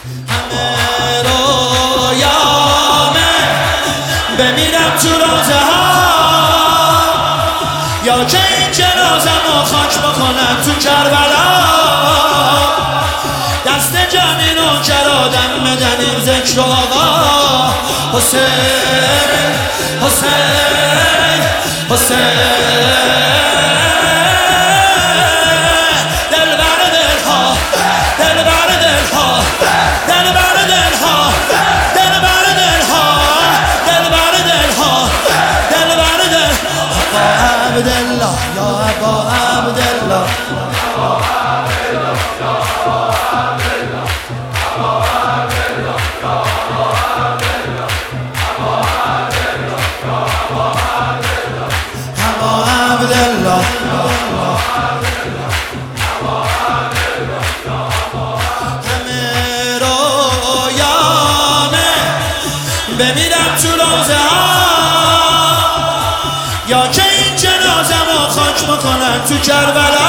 همه رویامه بمیرم تو روزه ها، یا که این جنازم رو خاک بکنم تو کربلا. دست جمعی نوکر آدم بدن این ذکر آقا حسین حسین حسین. دلبر دلها دلبر دلها دلبر دلها دلبر دلها دلبر دلها دلبر دلها. ابا عبدالله یا ابا عبدالله همه رویامه بمیرم تو روزه ها، یا که این جنازم رو خاک بکنم تو کربلا.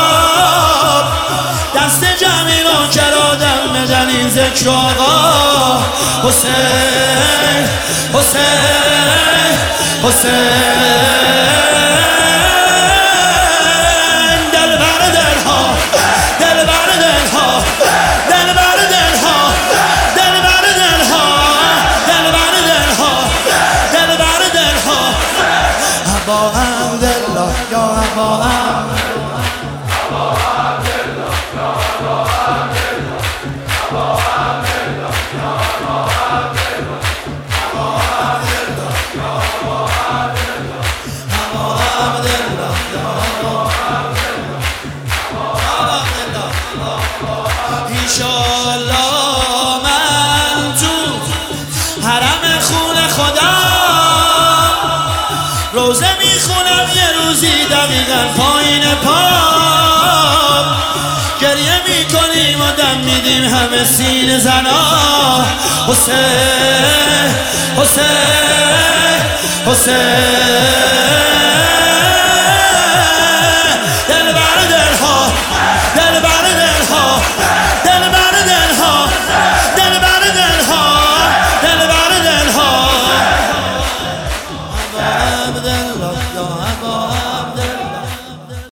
دست جمعی نوکر آدم بدن این ذکر آقا حسین حسین حسین. دلبر دلها دلبر دلها دلبر دلها دلبر دلها دلبر دلها دلبر دلها. ابا عبدالله یا ابا انشالله من تو حرم خون خدا روزه میخونم یه روزی دقیقا پایین پا. گریه میکنیم و دم میدیم همه سینه زنا. حسین حسین حسین